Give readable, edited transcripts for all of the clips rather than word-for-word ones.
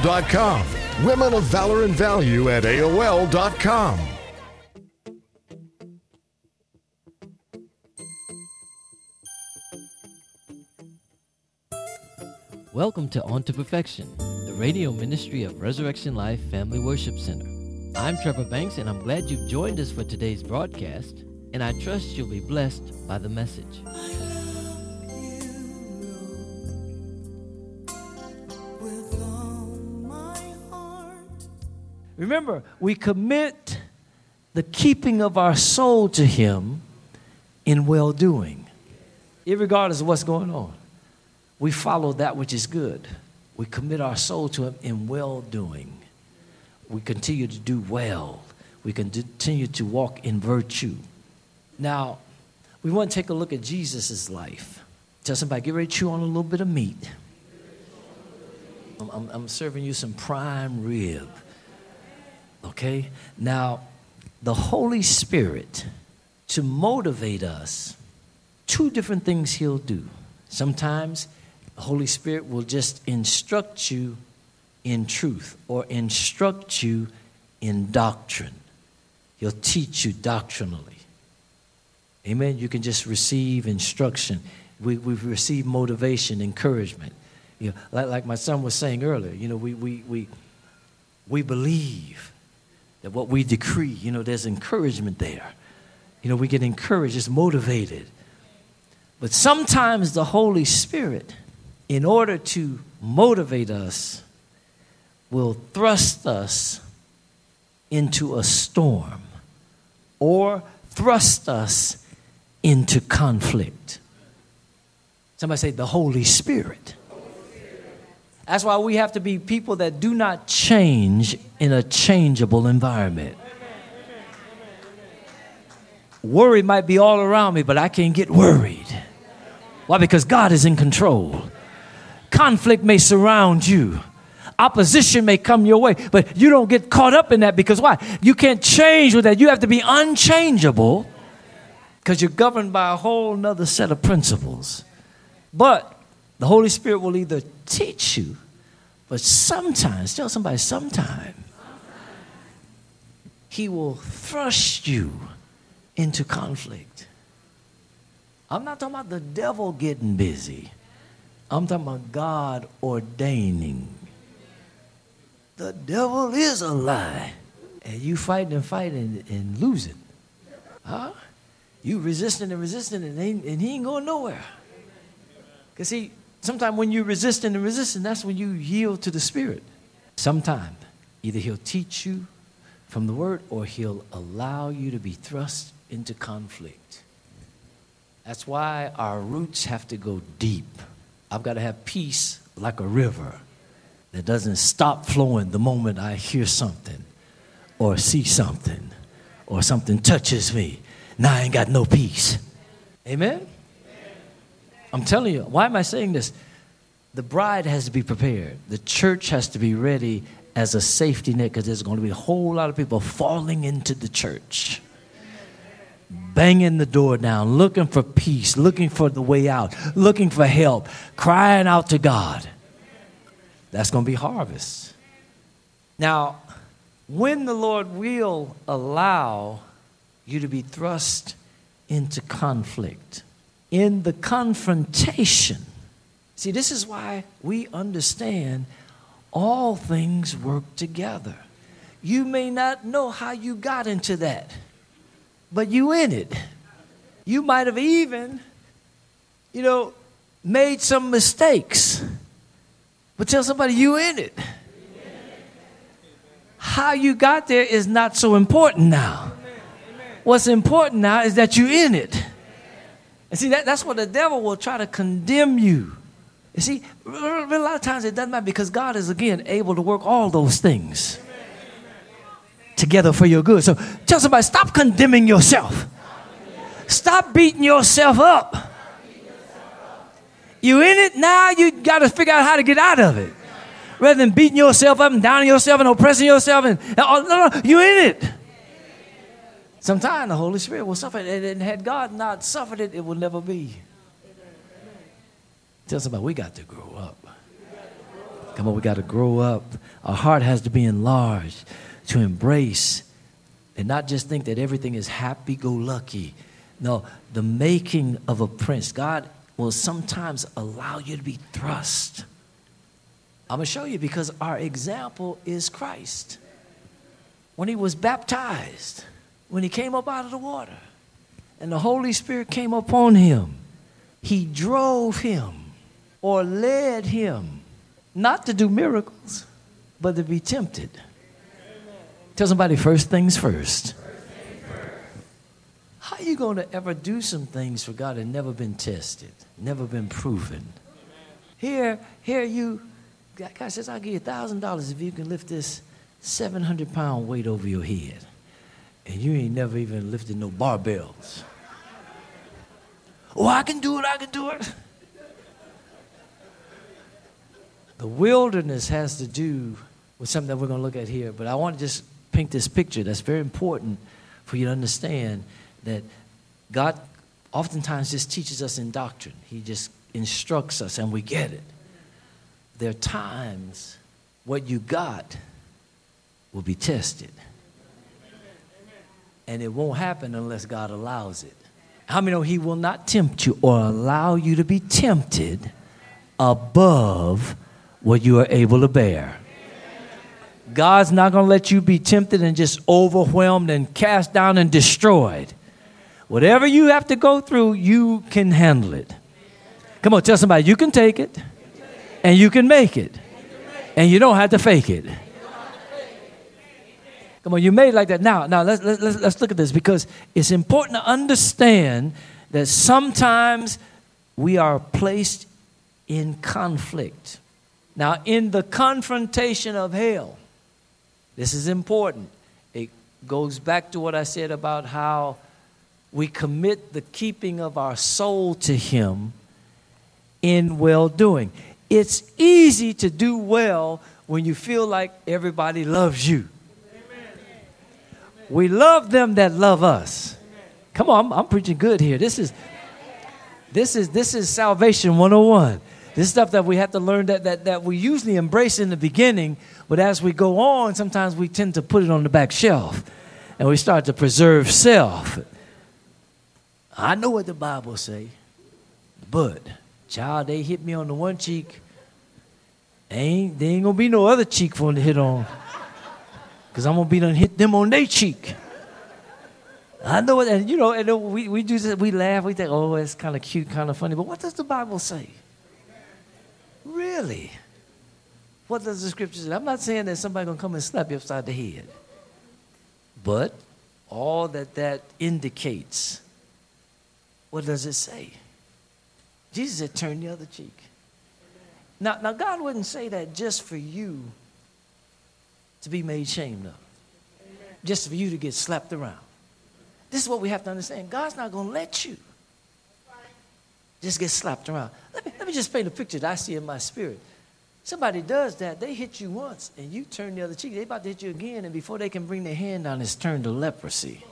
AOL.com. Women of Valor and Value at AOL.com. Welcome to On to Perfection, the radio ministry of Resurrection Life Family Worship Center. I'm Trevor Banks, and I'm glad you've joined us for today's broadcast, and I trust you'll be blessed by the message. Remember, we commit the keeping of our soul to Him in well-doing, irregardless of what's going on. We follow that which is good. We commit our soul to Him in well-doing. We continue to do well. We continue to walk in virtue. Now, we want to take a look at Jesus' life. Tell somebody, get ready to chew on a little bit of meat. I'm serving you some prime rib. Okay? Now, the Holy Spirit, to motivate us, two different things He'll do. Sometimes the Holy Spirit will just instruct you in truth or instruct you in doctrine. He'll teach you doctrinally. Amen? You can just receive instruction. We've received motivation, encouragement. You know, like my son was saying earlier, you know, we believe that what we decree, you know, there's encouragement there. You know, we get encouraged, it's motivated. But sometimes the Holy Spirit, in order to motivate us, will thrust us into a storm or thrust us into conflict. Somebody say, the Holy Spirit. That's why we have to be people that do not change in a changeable environment. Worry might be all around me, but I can't get worried. Why? Because God is in control. Conflict may surround you. Opposition may come your way, but you don't get caught up in that because why? You can't change with that. You have to be unchangeable because you're governed by a whole nother set of principles. But the Holy Spirit will either teach you, but sometimes, tell somebody, sometime, He will thrust you into conflict. I'm not talking about the devil getting busy. I'm talking about God ordaining. The devil is a lie. And you fighting and losing. Huh? You resisting and he ain't going nowhere. Because see, sometimes when you're resisting, that's when you yield to the Spirit. Sometimes either He'll teach you from the Word or He'll allow you to be thrust into conflict. That's why our roots have to go deep. I've got to have peace like a river that doesn't stop flowing the moment I hear something or see something or something touches me. Now I ain't got no peace. Amen? I'm telling you, why am I saying this? The bride has to be prepared. The church has to be ready as a safety net because there's going to be a whole lot of people falling into the church, banging the door down, looking for peace, looking for the way out, looking for help, crying out to God. That's going to be harvest. Now, when the Lord will allow you to be thrust into conflict, in the confrontation, see, this is why we understand all things work together. You may not know how you got into that, but you in it. You might have even, made some mistakes. But tell somebody you in it. How you got there is not so important now. What's important now is that you're in it. And see, that's what the devil will try to condemn you. You see, a lot of times it doesn't matter because God is, again, able to work all those things together for your good. So tell somebody, stop condemning yourself. Stop beating yourself up. You in it now, you got to figure out how to get out of it. Rather than beating yourself up and downing yourself and oppressing yourself. No, you in it. Sometimes the Holy Spirit will suffer it. And had God not suffered it, it will never be. Tell somebody, we got to grow up. Come on, we got to grow up. Our heart has to be enlarged to embrace and not just think that everything is happy-go-lucky. No, the making of a prince. God will sometimes allow you to be thrust. I'm going to show you because our example is Christ. When he was baptized, when he came up out of the water, and the Holy Spirit came upon him, he drove him or led him not to do miracles, but to be tempted. Tell somebody, first things first. How are you going to ever do some things for God that never been tested, never been proven? Here God says, I'll give you $1,000 if you can lift this 700-pound weight over your head. And you ain't never even lifted no barbells. Oh, I can do it. The wilderness has to do with something that we're going to look at here. But I want to just paint this picture that's very important for you to understand that God oftentimes just teaches us in doctrine. He just instructs us and we get it. There are times what you got will be tested. And it won't happen unless God allows it. How many know he will not tempt you or allow you to be tempted above what you are able to bear? God's not going to let you be tempted and just overwhelmed and cast down and destroyed. Whatever you have to go through, you can handle it. Come on, tell somebody, you can take it and you can make it and you don't have to fake it. Come on, you made it like that. Now let's look at this because it's important to understand that sometimes we are placed in conflict. Now, in the confrontation of hell, this is important. It goes back to what I said about how we commit the keeping of our soul to him in well-doing. It's easy to do well when you feel like everybody loves you. We love them that love us. Come on, I'm preaching good here. This is salvation 101. This stuff that we have to learn that we usually embrace in the beginning, but as we go on, sometimes we tend to put it on the back shelf and we start to preserve self. I know what the Bible say, but child, they hit me on the one cheek. There ain't gonna be no other cheek for them to hit on. Because I'm going to be done hit them on their cheek. I know it, and we do this, we laugh, we think, oh, it's kind of cute, kind of funny. But what does the Bible say? Really? What does the scripture say? I'm not saying that somebody's going to come and slap you upside the head. But all that indicates, what does it say? Jesus said, turn the other cheek. Now God wouldn't say that just for you to be made ashamed of. Just for you to get slapped around. This is what we have to understand. God's not going to let you just get slapped around. Let me just paint a picture that I see in my spirit. Somebody does that, they hit you once, and you turn the other cheek. They about to hit you again, and before they can bring their hand down, it's turned to leprosy.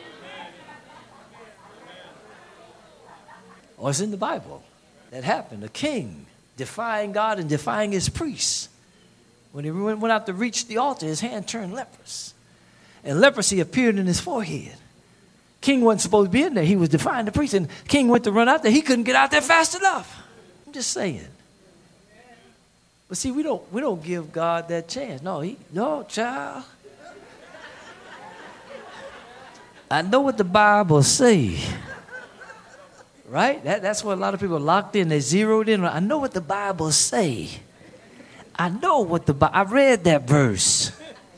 Or it's in the Bible. That happened. A king defying God and defying his priests. When he went out to reach the altar, his hand turned leprous. And leprosy appeared in his forehead. King wasn't supposed to be in there. He was defying the priest. And king went to run out there. He couldn't get out there fast enough. I'm just saying. But see, we don't give God that chance. No, child. I know what the Bible say. Right? That's what a lot of people are locked in. They zeroed in. I know what the Bible say. I know what I read that verse.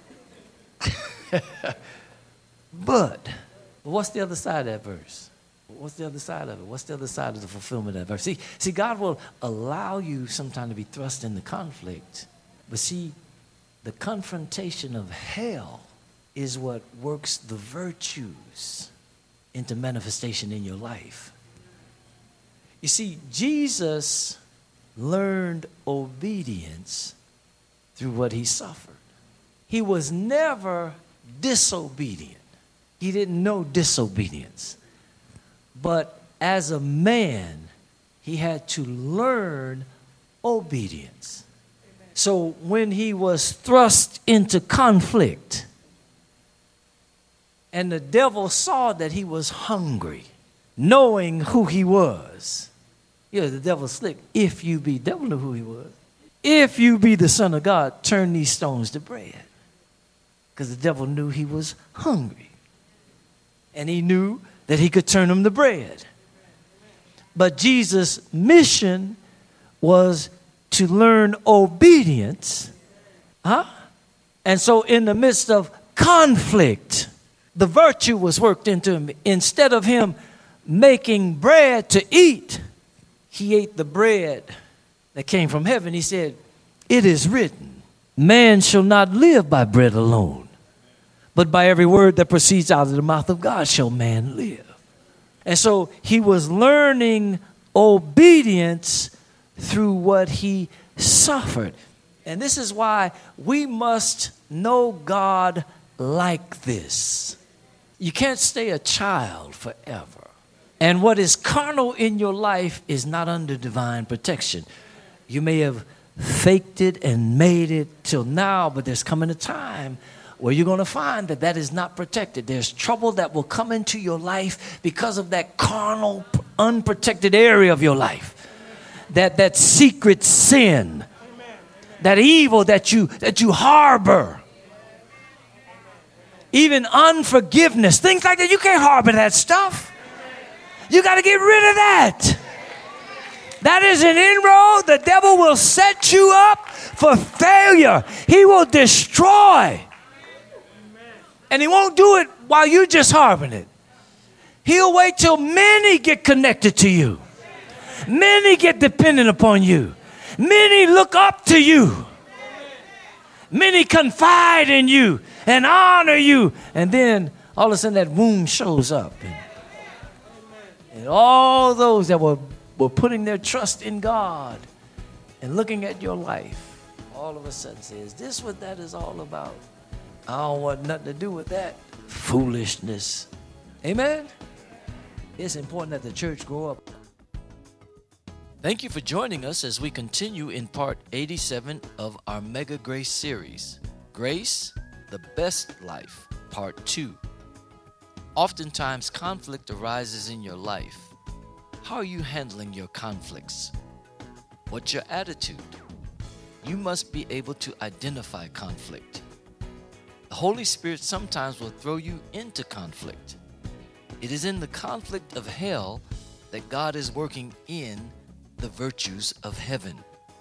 But what's the other side of that verse? What's the other side of it? What's the other side of the fulfillment of that verse? See, God will allow you sometime to be thrust into conflict. But see, the confrontation of hell is what works the virtues into manifestation in your life. You see, Jesus learned obedience through what he suffered. He was never disobedient. He didn't know disobedience. But as a man, he had to learn obedience. So when he was thrust into conflict, and the devil saw that he was hungry, knowing who he was. Yeah, the devil's slick. If you be, devil knew who he was. If you be the Son of God, turn these stones to bread. Because the devil knew he was hungry. And he knew that he could turn them to bread. But Jesus' mission was to learn obedience. And so in the midst of conflict, the virtue was worked into him. Instead of him making bread to eat, he ate the bread that came from heaven. He said, it is written, man shall not live by bread alone, but by every word that proceeds out of the mouth of God shall man live. And so he was learning obedience through what he suffered. And this is why we must know God like this. You can't stay a child forever. And what is carnal in your life is not under divine protection. You may have faked it and made it till now, but there's coming a time where you're going to find that that is not protected. There's trouble that will come into your life because of that carnal, unprotected area of your life. That secret sin, that evil that you harbor. Even unforgiveness, things like that. You can't harbor that stuff. You got to get rid of that. That is an inroad. The devil will set you up for failure. He will destroy. And he won't do it while you're just harboring it. He'll wait till many get connected to you. Many get dependent upon you. Many look up to you. Many confide in you and honor you. And then all of a sudden that wound shows up. And all those that were putting their trust in God and looking at your life, all of a sudden say, is this what that is all about? I don't want nothing to do with that. Foolishness. Amen? It's important that the church grow up. Thank you for joining us as we continue in part 87 of our Mega Grace series, Grace, the Best Life, part 2. Oftentimes, conflict arises in your life. How are you handling your conflicts? What's your attitude? You must be able to identify conflict. The Holy Spirit sometimes will throw you into conflict. It is in the conflict of hell that God is working in the virtues of heaven.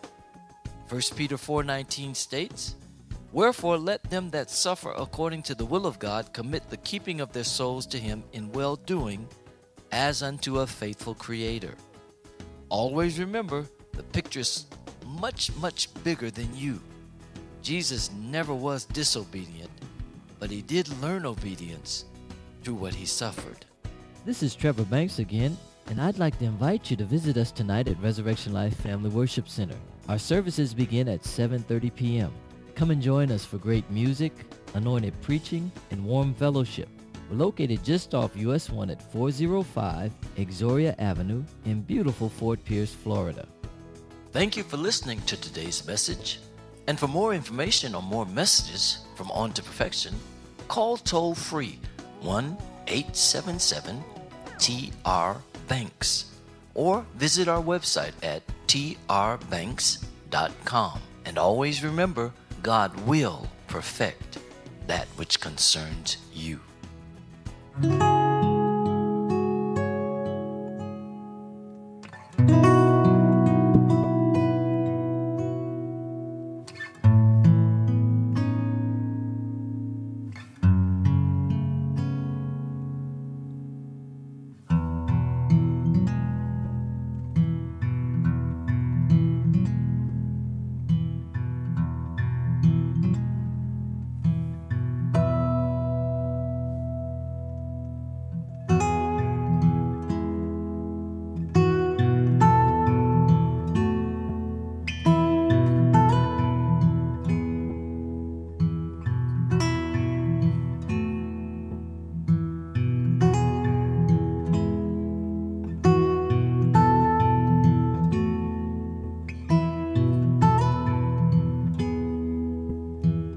1 Peter 4:19 states, wherefore let them that suffer according to the will of God commit the keeping of their souls to him in well-doing as unto a faithful Creator. Always remember, the picture is much, much bigger than you. Jesus never was disobedient, but he did learn obedience through what he suffered. This is Trevor Banks again, and I'd like to invite you to visit us tonight at Resurrection Life Family Worship Center. Our services begin at 7:30 p.m. Come and join us for great music, anointed preaching, and warm fellowship. We're located just off US 1 at 405 Exoria Avenue in beautiful Fort Pierce, Florida. Thank you for listening to today's message. And for more information or more messages from On to Perfection, call toll-free 1-877-TR-BANKS or visit our website at trbanks.com. And always remember, God will perfect that which concerns you.